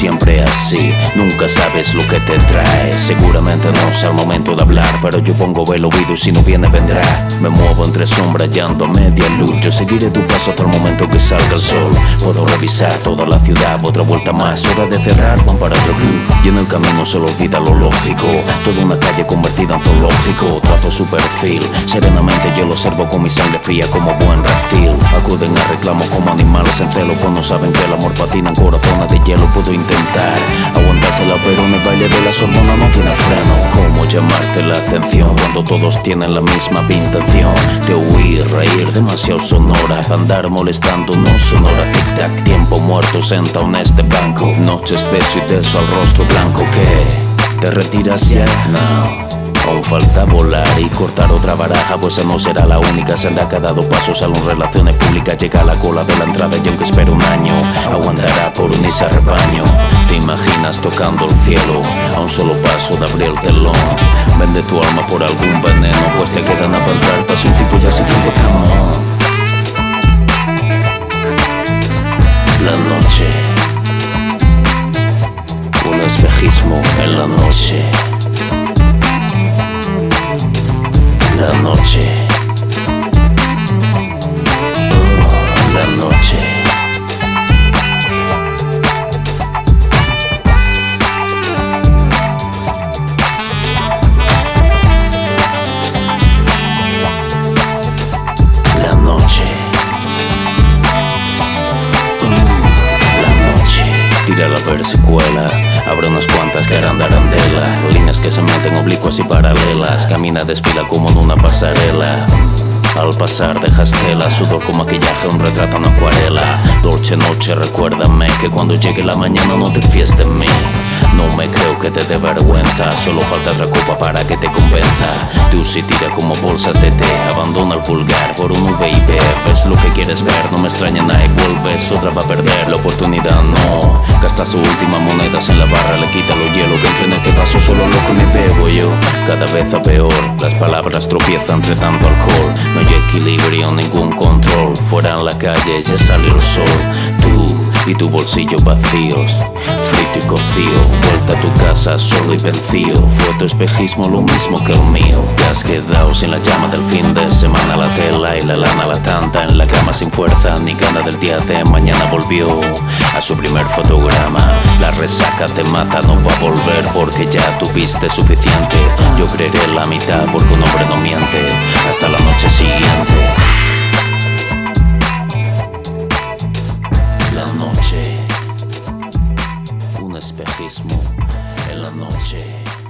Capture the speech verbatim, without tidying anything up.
siempre así, nunca sabes lo que te trae. Seguramente no sea el momento de hablar, pero yo pongo el oído y si no viene vendrá. Me muevo entre sombras y ando a media luz. Yo seguiré tu paso hasta el momento que salga el sol. Puedo revisar toda la ciudad, otra vuelta más, hora de cerrar, van para otro club. Y en el camino solo olvida lo lógico, toda una calle convertida en zoológico. Trazo su perfil, serenamente yo lo observo con mi sangre fría como buen reptil. Acuden a reclamo como animales en celo, pues no saben que el amor patina en corazones de hielo. Puedo intentar aguantársela, pero en el baile de las hormonas no tiene freno. ¿Cómo llamarte la atención cuando todos tienen la misma intención? De huir, reír, demasiado sonora, andar molestando, no sonora. Tic-tac, tiempo muerto sentado en este banco. Noches de hecho y de eso al rostro blanco. ¿Qué? ¿Te retiras ya? No. Aún falta volar y cortar otra baraja, pues esa no será la única senda que ha dado pasos a las relaciones públicas. Llega a la cola de la entrada y aunque espere un año, aguantará por unirse al rebaño. Te imaginas tocando el cielo a un solo paso de abrir el telón. Vende tu alma por algún veneno, pues te quedan a entrar. Pasa un tipo ya siguiente camón. La noche, un espejismo en la noche. La noche, oh, la noche. La noche, oh, la noche. Tira la persecuela, habrá unas cuantas que harán de arandela, líneas que se meten oblicuas y paralelas. Camina, desfila como en una pasarela. Al pasar dejas tela, sudor con maquillaje, un retrato en acuarela. Dolce noche, recuérdame que cuando llegue la mañana no te fíes de mí. No me creo que te dé vergüenza, solo falta otra copa para que te convenza. Tú si tira como bolsas de té, abandona el pulgar por un V I P. Ves lo que quieres ver, no me extraña nada y vuelves. Otra va a perder la oportunidad, no. Gasta sus últimas monedas en la barra, le quita los hielos que entre en este paso solo lo que me bebo yo. Cada vez a peor, las palabras tropiezan entre tanto alcohol. No hay equilibrio, ningún control. Fuera en la calle ya salió el sol. Tú y tu bolsillo vacíos, frito y cocido, vuelta a tu casa solo y vencido. Fue tu espejismo lo mismo que el mío. Te has quedado sin la llama del fin de semana, la tela y la lana la tanta en la cama sin fuerza ni gana del día de mañana. Volvió a su primer fotograma. La resaca te mata, no va a volver porque ya tuviste suficiente. Yo creeré la mitad porque un hombre no miente hasta la noche siguiente. La noche, un espejismo en la noche.